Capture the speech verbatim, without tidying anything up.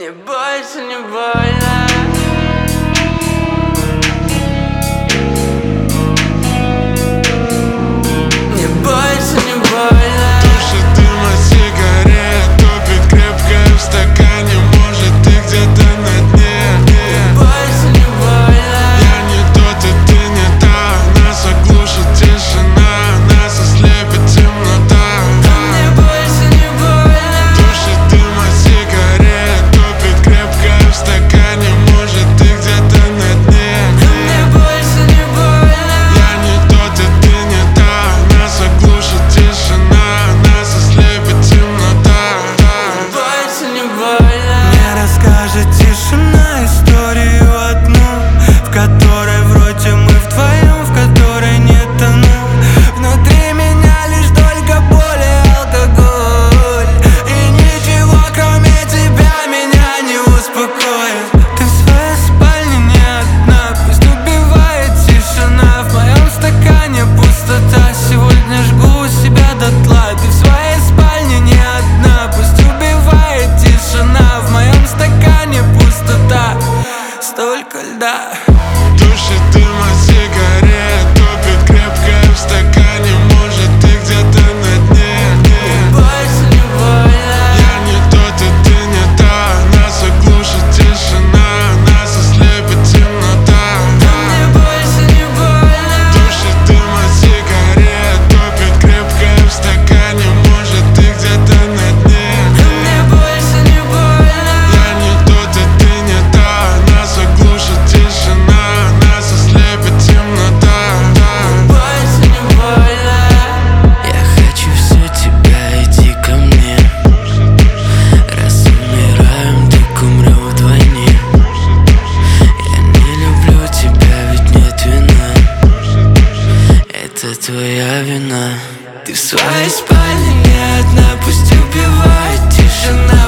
Мне больше не больно. Мне больше не больно. Тушит дым от сигарет, топит крепко в стакане. Может, ты где-то на дне. Мне больше не больно. Я не тот, и ты не та. Нас оглушит тишина, нас ослепит темнота. Мне больше не больно. Тушит дым от сигарет, топит крепко в стакане. Может, ты где-то на дне. Мне больше не больно. Я не тот, и ты не та. Нас оглушит тишина, нас ослепит темнота. Больше не больно. Мне расскажет тишина историю одну, в которой вроде мы вдвоем, в которой не тону. Внутри меня лишь только боль и алкоголь, и ничего кроме тебя меня не успокоит. Ты в своей спальне не одна, пусть убивает тишина. В моем стакане пустота, сегодня жгу себя дотла. Ты в своей спальне не одна, пусть убивает тишина. В моем стакане пустота, столько льда. Тушит дым от сигарет, топит крепко в стакане. Может, ты где-то на дне. Больше не больно. Я не тот, и ты не та. Нас оглушит тишина, нас ослепит темнота. Мне больше не больно. Тушит дым от сигарет, топит крепко в стакане. Может, ты где-то на дне. Мне больше не больно. Я не тот, и ты не та. Нас оглушит тишина, нас ослепит темнота. Больше не больно. Я хочу все тебя, иди ко мне. Раз умираем, так умрем вдвойне. Я не люблю тебя, ведь нет вина. Это твоя вина. Ты в своей спальне не одна, пусть убивает тишина.